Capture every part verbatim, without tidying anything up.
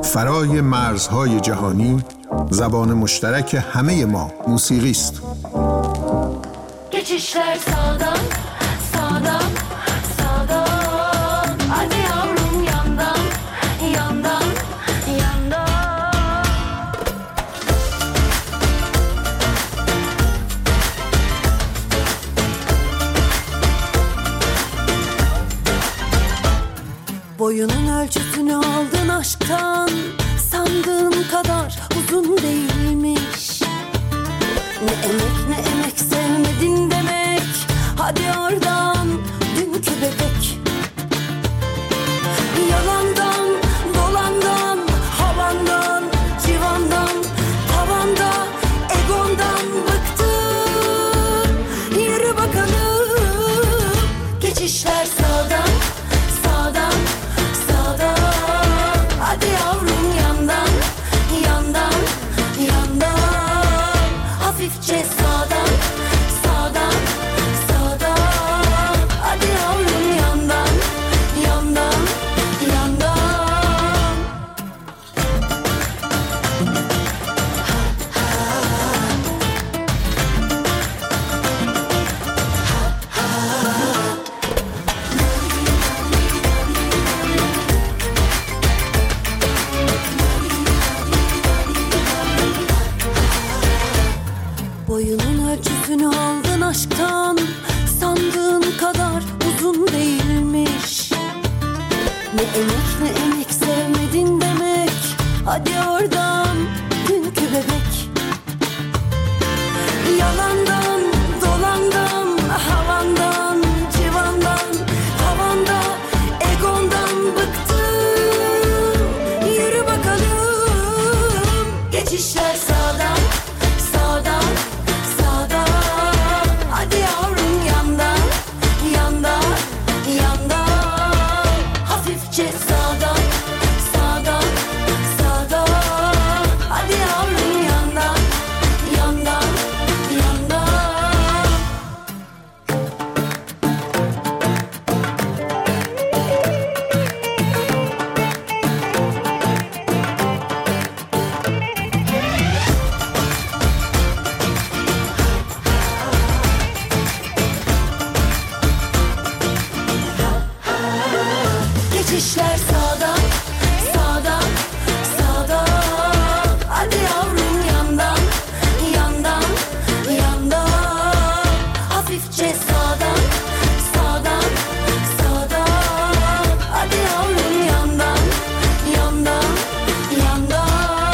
فرای مرزهای جهانی زبان مشترک همه ما موسیقی است. Geçişler sağdan, sağdan, sağdan. Hadi yavrum yandan, yandan, yandan. Boyunun ölçüsünü aldın aşktan, sandığın kadar uzun değilmiş. Ne emek ne emek sevmedin demek, hadi oradan dünkü bebek. Yalandan, dolandan, havandan, civandan, tavanda, egondan bıktım. Yürü bakalım, geçişler sağdan, sağdan, sağdan. Hadi yavrum yandan, yandan, yandan. Hafifçe sağdan, sağdan, sağdan. Hadi yavrum yandan, yandan, yandan. Boyunun ölçüsünü aldın aşktan, sandığın kadar uzun değilmiş. Ne emek ne emek sevmedin demek, hadi oradan dünkü bebek. Yalandan, dolandan, havandan, civandan, tavanda, egondan bıktım. Yürü bakalım, geçişler sağdan, sağdan, sağdan. Hadi yavrum yandan, yandan, yandan. Hafifçe sağdan, sağdan, sağdan. Hadi yavrum yandan, yandan, yandan. Geçişler sağdan, sağdan, sağdan. Hadi yavrum yandan, yandan, yandan. Hafifçe sağdan, sağdan, sağdan. Hadi yavrum yandan, yandan, yandan.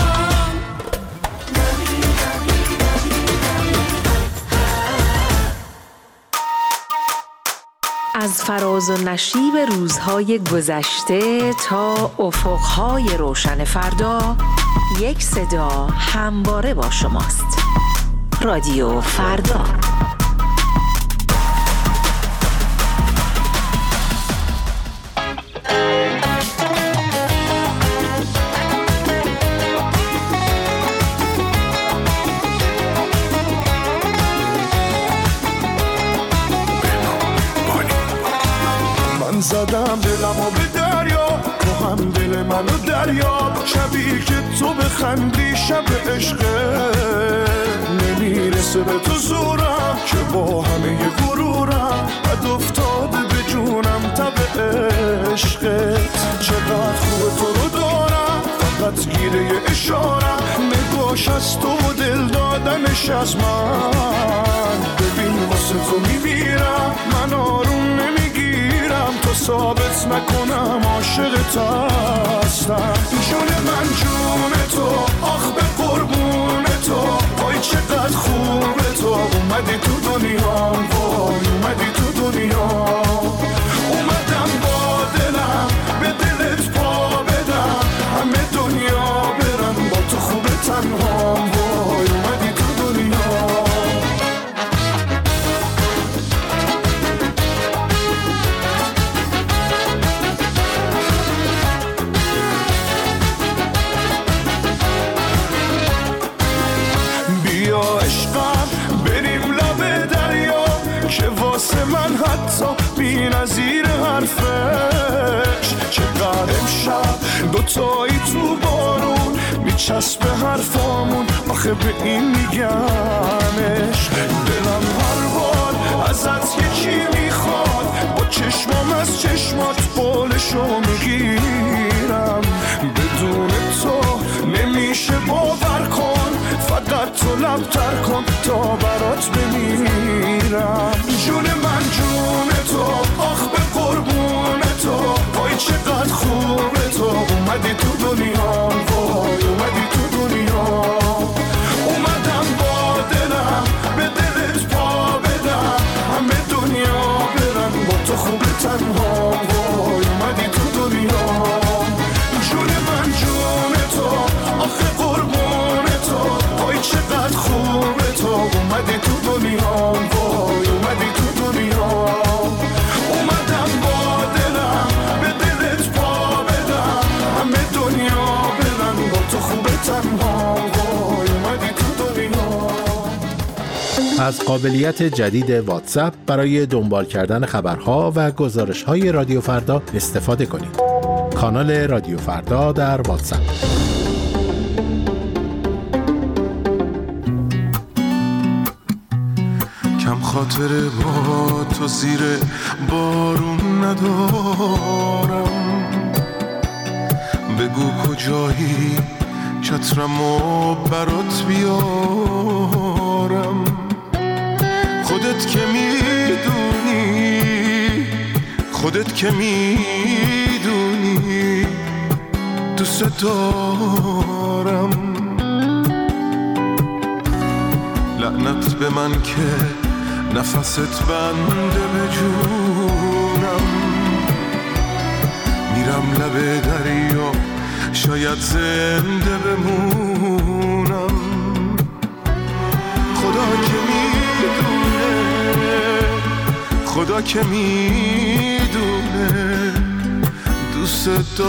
از فراز و نشیب روزهای گذشته تا افقهای روشن فردا، یک صدا همواره با شماست. رادیو فردا. من زدم دلمو به دریا، تو هم دل منو دریا. شبی که تو بخندی شب عشقه، نمیرسه به تو زورم که با همه غرورم بد افتاده به جونم تب عشقت. چقدر خوب تو رو دارم، فقط گیره اشارم. نگاش از تو و دل دادنش از من. ببین واسه تو میمیرم، من آروم نمیگیرم تا ثابت نکنم عاشقت هستم. جون من جون تو، آخ به قربون تو. وای چقدر خوبه تو، اومدی تو دنیا، وای اومدی تو دنیا. اومدم با دلم به دلت پا بدم، همه دنیا برم با تو خوبه تنها. وای اومدی تو دنیا. بیا عشقم بریم لب دریا، که واسه من حتی بی نظیر حرفش. چقدر امشب دوتایی تو با میچسبه حرفامون، آخه به این میگمش. دلم هر بار ازت یکی میخواد، با چشمام از چشمات بالشو میگیرم. بدون تو نمیشه باور کن، فقط تو لبتر کن تا برات بمیرم. جون من جون تو، آخ به قربون تو، وای چقدر خوبه تو. اومدی تو دنیا، وای اومدی تو دنیا. اومدم با دلم به دلت پا بدم، همه دنیا برن با تو خوبه تنها. وای اومدی تو دنیا. جون من جون تو، آخه قربون تو، وای چقدر خوبه تو. اومدی تو دنیا، وای اومدی تو دنیا. اومدم با دلم به دلت پا بدم، همه دنیا برن با تو خوبه تنها. وای اومدی تو دنیا. از قابلیت جدید واتساپ برای دنبال کردن خبرها و گزارش‌های رادیو فردا استفاده کنید. کانال رادیو فردا در واتساپ. کم خاطره با تو زیر بارون ندارم، بگو کجایی چترمو برات بیارم. خودت که میدونی، خودت که میدونی دوست دارم. لعنت به من که نفست بنده به جونم. میرم لب دریا شاید زنده بمونم. خدا که میدونه، خدا که میدونه دوست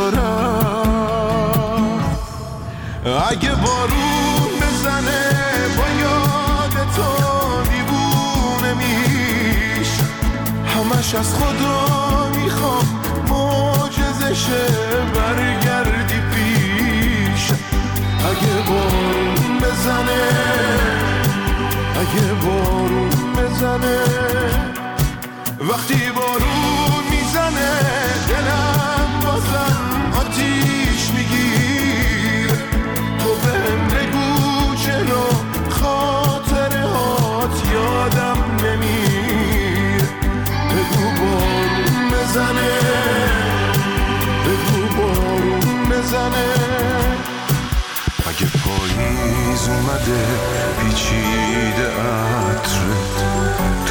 دارم. اگه بارون بزنه با یاد تو دیوونه میش، همش از خدا میخوام معجزشه برگردی پیش. اگه بارون بزنه، اگه بارون بزنه، وقتی بارون میزنه دلم بازم آتیش میگیر. تو بهم بگو چرا خاطره هات یادم نمیر. بگو بارون بزنه، بگو بارون بزنه. اگه پاییز اومده پیچیده عطرت تو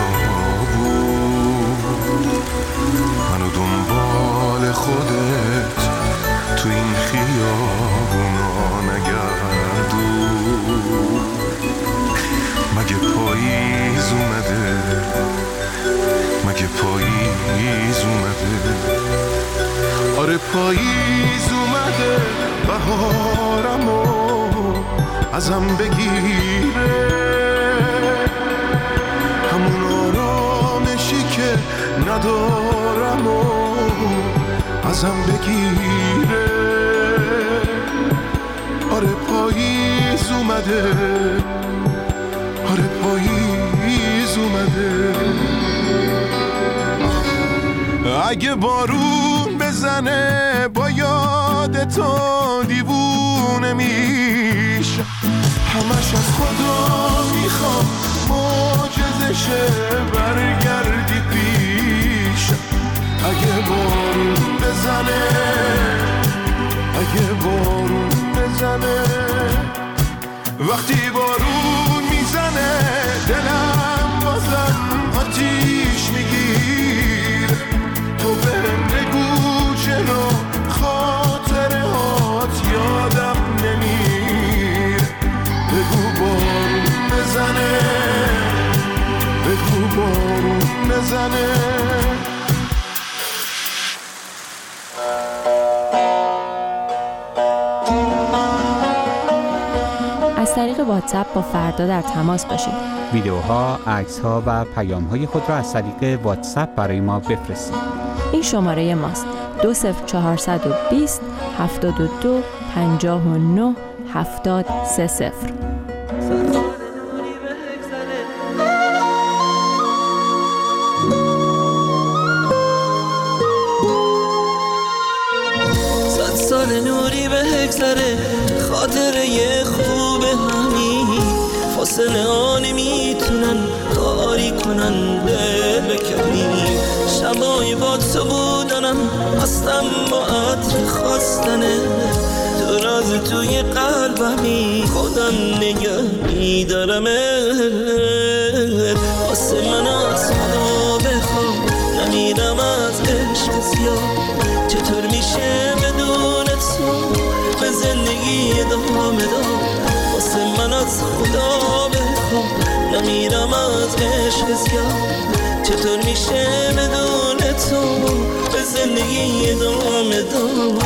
خیابون، منو دنبال خودت تو این خیابونا نگردون. مگه پاییز اومده، مگه پاییز اومده. آره پاییز اومده، بهارمو ازم بگیره. همون آرامشی که ندارم و ازم بگیره. آره پاییز اومده، آره پاییز اومده. اگه بارون بزنه با یاد تو دیوونه میشه، همش از خدا میخوام معجزشه برگردی پیش. اگه بارون بزنه، اگه بارون بزنه، وقتی بارون میزنه دلم بازم آتیش میگیر. تو بهم بگو چرا خاطره هات یادم نمیر. بگو بارون بزنه، بگو بارون بزنه. از طریق واتساپ با فردا در تماس باشید. ویدیوها، عکس‌ها و پیام‌های خود را از طریق واتساپ برای ما بفرستید. این شماره ماست. دو صفر چهارصد و بیست هفتاد و دو پنجاه و نه هفتاد سه صفر. صد سال نوری به هگذره خاطره یه خوب همین فاصله ها نمیتونن کاری کنن دل بکنیم شبای با تو بودنم هستم با عطر خواستنه تو راز توی قلبمی خودم نگه میدارمت واسه من از خدا بخوام نمیرم از عشق زیاد چطور میشه بدون تو به زندگی ادامه داد واسه من از خدا بخوام نمیرم از عشق زیاد چطور میشه بدون تو به زندگی ادامه داد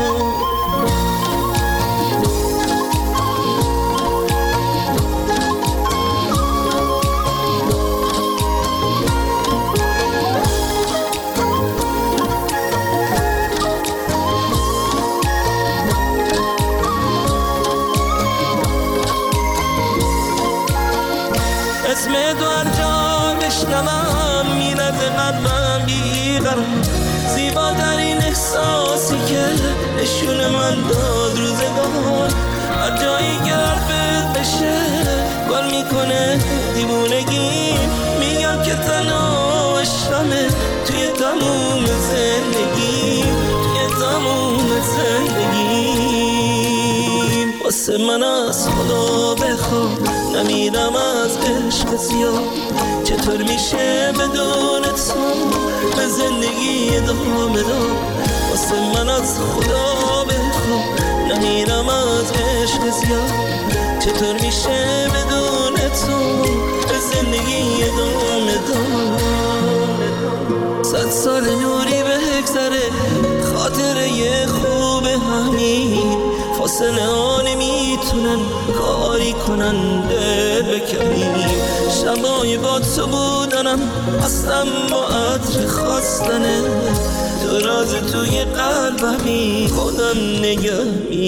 اسم تو هر جا بشنوم میرد قلبم بیقرار زیباترین احساسی که نشون من داد روزگار هر جایی که حرفت بشه گل میکنه دیوونگی میگم که تنها عشقمه توی تموم زندگی توی تموم زندگی واسه من از خدا بخوام نمیرم از عشق زیاد چطور میشه بدون تو به زندگی ادامه داد واسه من از خدا بخوام نمیرم از عشق زیاد چطور میشه بدون تو به زندگی ادامه داد صد سال نوری به هگذره خاطره یه خوب همین فاصله ها نمیتونن کاری کنن دل بکنیم شبای با تو بودنم هستم با عطر خواستنه تو راز توی قلبمی خودم نگه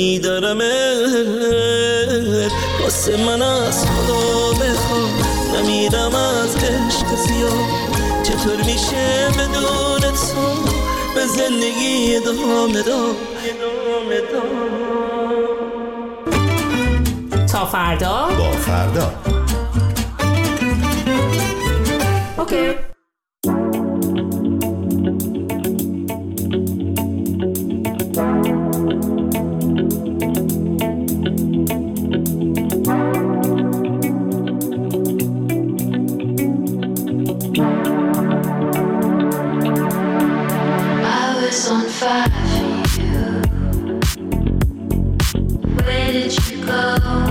میدارمت واسه من از خدا بخوام نمیرم از عشق زیاد چطور میشه بدون تو به زندگی ادامه داد تا فردا با فردا اوکی. On fire for you. Where did you go?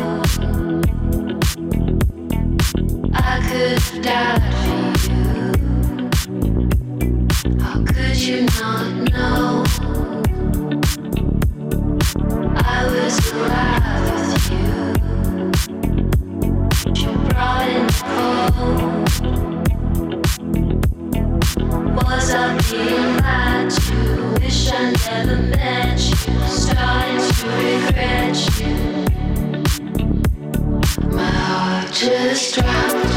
I could have died for you. How could you not know? I was alive with you. You brought in the cold. Was I being lied to? Wish I never met you. Starting to regret you. My heart just dropped.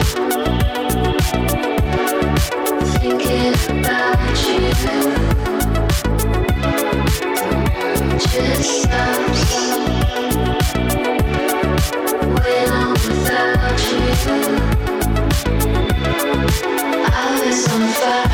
Thinking about you. Just stops when I'm without you. I was on fire.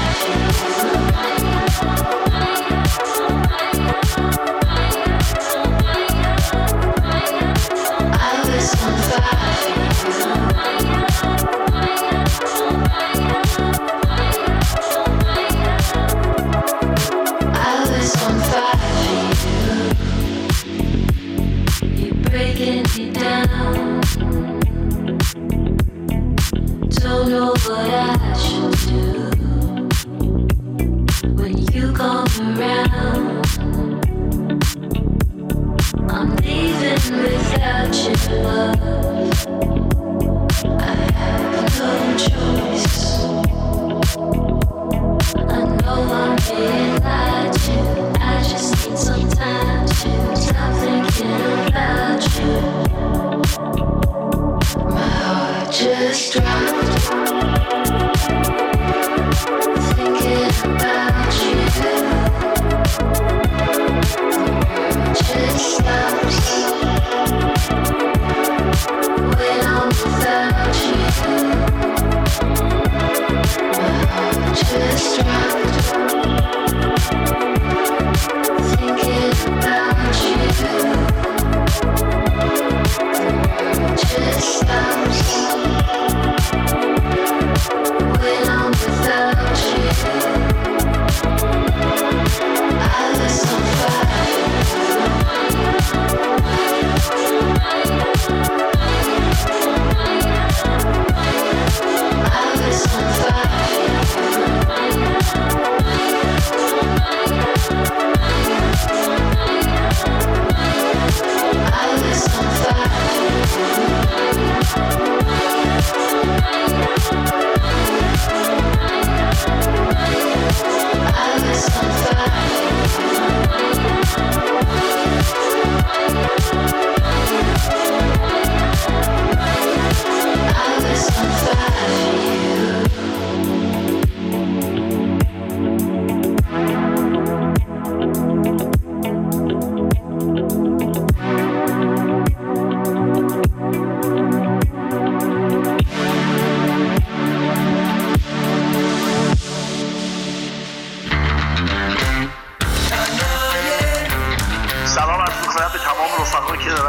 Don't know what I should do when you come around. I'm leaving without your love. I have no choice. I know I'm being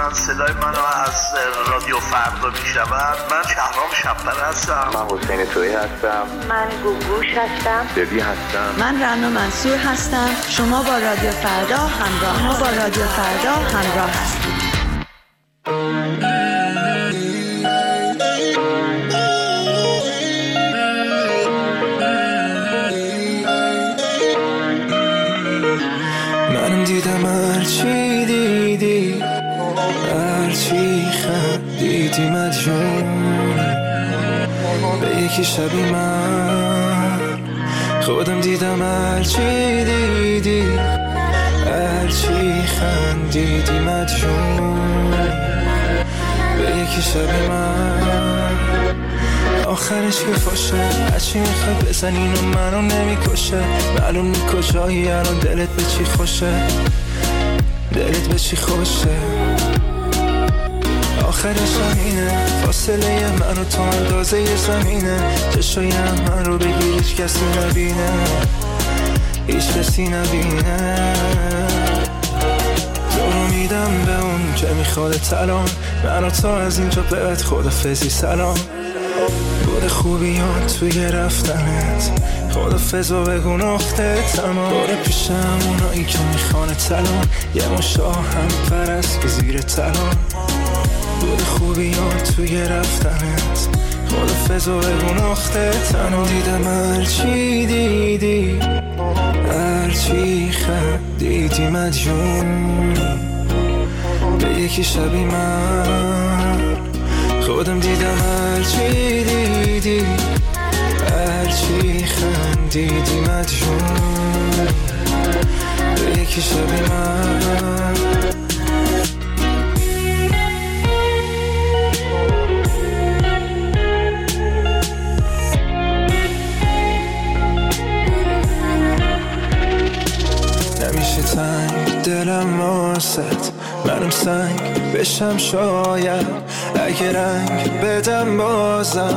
دوستان صدای منو از رادیو فردا میشنوند. من شهرام شب‌پر هستم. من حسین تویی هستم. من گوگوش هستم. دبی هستم. من رنا منصور هستم. شما با رادیو فردا همراه ما با رادیو فردا همراه هستید. من دیدم هرچی دیدی، هرچی خندیدی مدیون به یکی شبی من خودم دیدم هرچی دیدی، هرچی خندیدی مدیون به یکی شبی من آخرش که فاشه هرچی میخوای بزن اینو منو نمیکشه معلوم نی کجایی الان دلت به چی خوشه دلت به چی خوشه آخرش همینه فاصله من و تو اندازه یه زمینه چشای من رو بگیر هیچ کسی نبینه هیچ کسی نبینه تو رو میدم به اون که میخواد الان من و تو از اینجا بعد خدافظی سلام بود خوبیان توی رفتنت خدافظ و بگو نقطه تمام باره پیشم اونایی که میخوانه تلان یه مشا هم پرست که زیر تلان بود خوبیان توی رفتنت خدافظ و بگو نقطه تمام دیدم هرچی دیدی هرچی خندیدی مدیون به یکی شبی من خودم دیدم هرچی دیدی هرچی خندیدی مدیون به یکی شبی من نمیشه تنگ دلم واسط منم سنگ بشم شاید اگه رنگ بدم بازم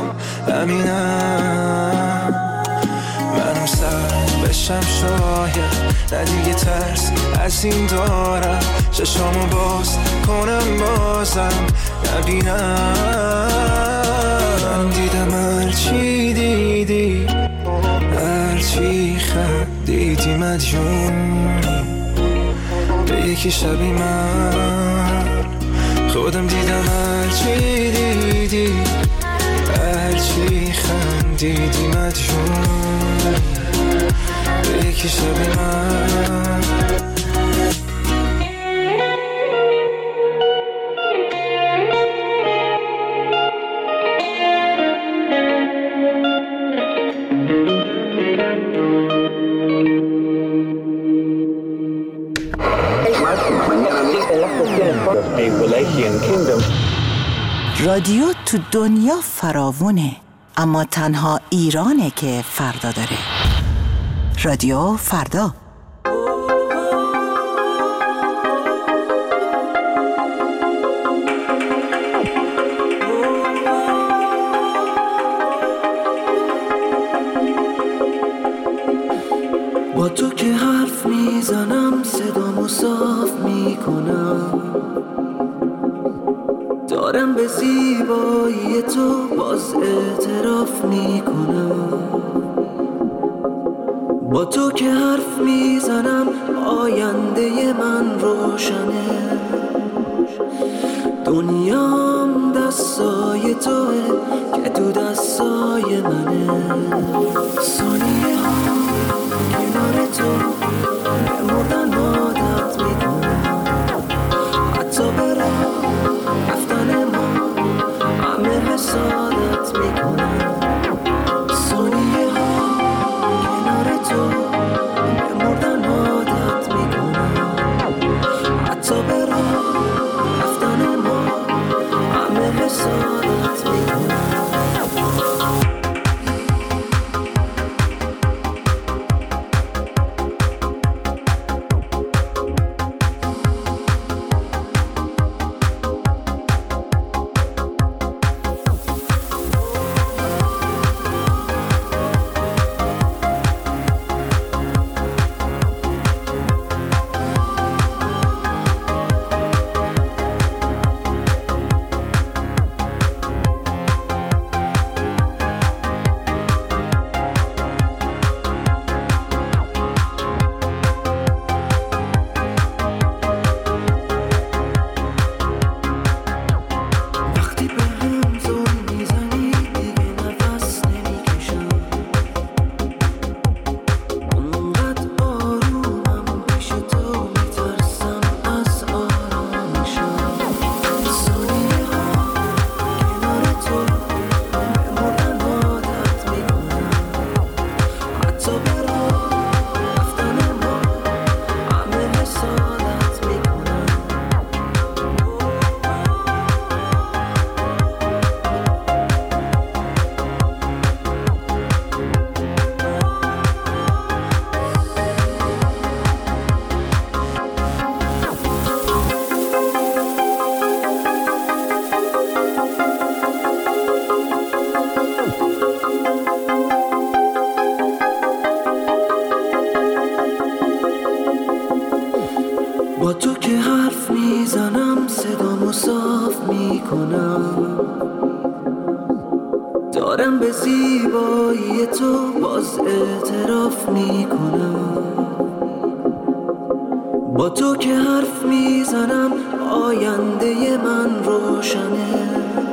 همینم منم سنگ بشم شاید نه دیگه ترس از این دارم چشامو باز کنم بازم نبینم من دیدم هرچی دیدی هرچی خندیدی مدیون به یکی شبی من خودم دیدم هرچی دیدی هرچی خندیدی مدیون به یکی شبی من رادیو تو دنیا فراوونه اما تنها ایرانه که فردا داره. رادیو فردا. با تو که حرف میزنم صدامو صاف میکنم دارم به زیبایی تو باز اعتراف میکنم با تو که حرف میزنم آینده من روشنه دنیام دستای توه که تو دستای منه ثانیه ها کنار تو به مردن عادت میکنم حتی برم رفتن ما همه حسادت میکنم ثانیه ها کنار تو به مردن عادت میکنم حتی برم رفتن ما همه حسادت میکنم با تو که حرف میزنم صدامو صاف میکنم، دارم به زیبایی تو باز اعتراف میکنم. با تو که حرف میزنم آینده من روشنه،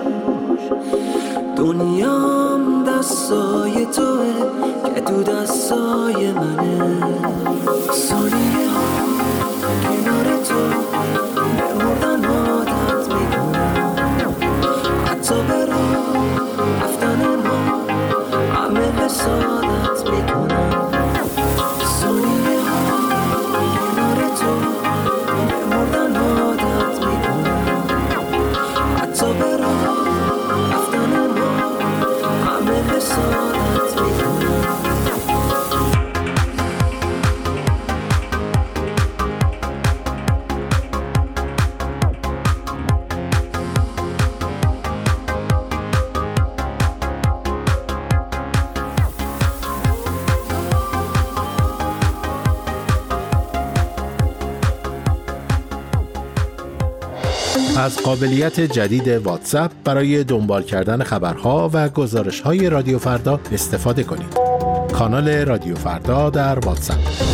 دنیام دستای توه که تو دستای منه. ثانیه ها کنار تو بمردن عادت میکنم، حتی به راه رفتن ما همه حسادت میکنم. ثانیه ها کنار تو بمردن عادت میکنم، حتی به راه رفتن ما همه حسادت میکنم. از قابلیت جدید واتساپ برای دنبال کردن خبرها و گزارش‌های رادیو فردا استفاده کنید. کانال رادیو فردا در واتساپ.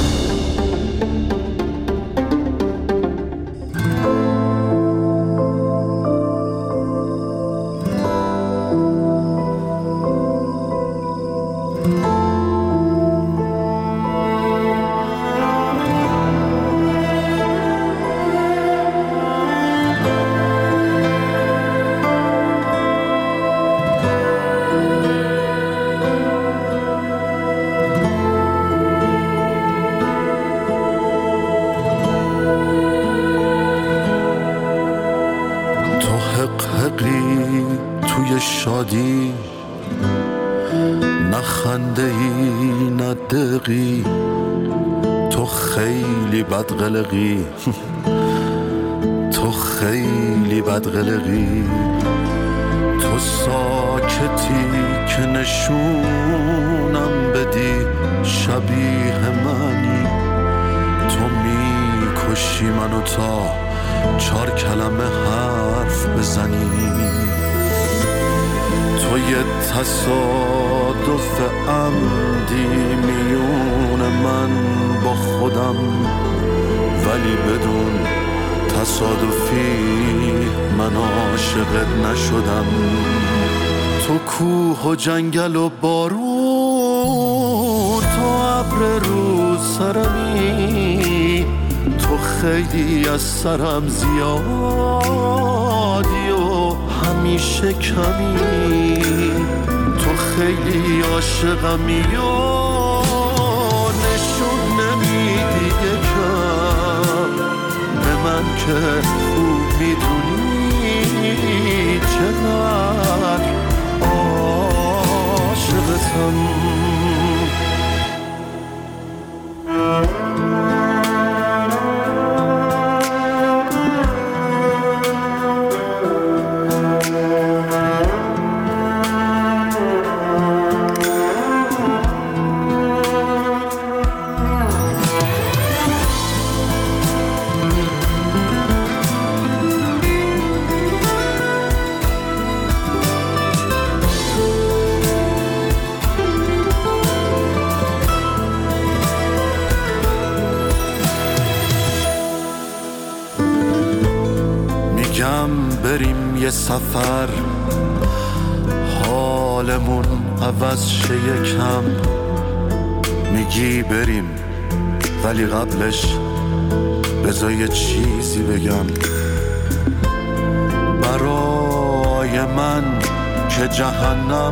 توی شادی نه خنده ای نه دقی، تو خیلی بدقلقی تو خیلی بدقلقی. تو ساکتی که نشونم بدی شبیه منی، تو میکشی منو تا چار کلمه حرف بزنی. تو یه تصادف عمدی میون من با خودم، ولی بدون تصادفی من عاشقت نشدم. تو کوه و جنگل و بارون، تو ابر رو سرمی، تو خیلی از سرم زیادی و همیشه کمی. تو خیلی عاشقمی و نشون نمیدی یکم به من که خوب میدونی چقدر عاشقتم. بریم یه سفر حالمون عوض شه یکم، میگی بریم ولی قبلش بذار یه چیزی بگم. برای من که جهنم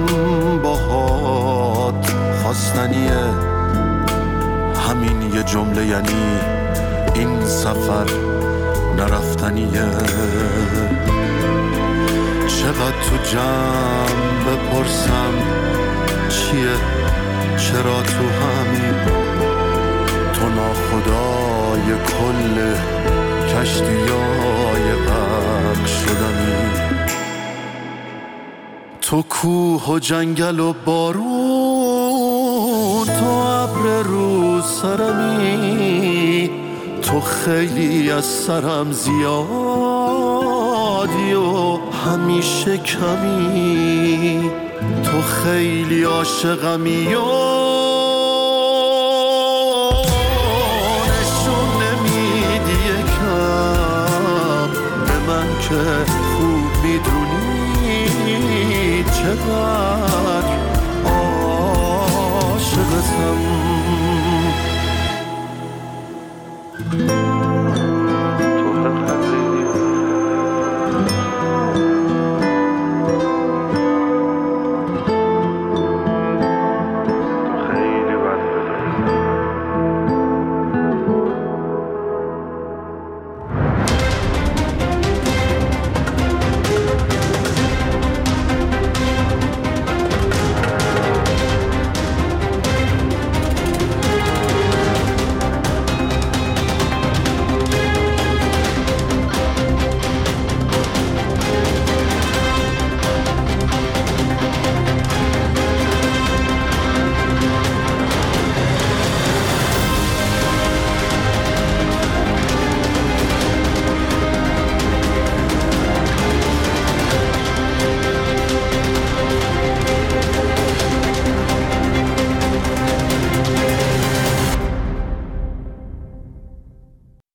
باهات خواستنیه، همین یه جمله یعنی این سفر نرفتنیه. چقدر تو جمع بپرسم چیه چرا تو همین، تو ناخدای کل کشتیای غرق شدنی. تو کوه و جنگل و بارون، تو ابر رو سرمی، تو خیلی از سرم زیادی و همیشه کمی، تو خیلی عاشقمی و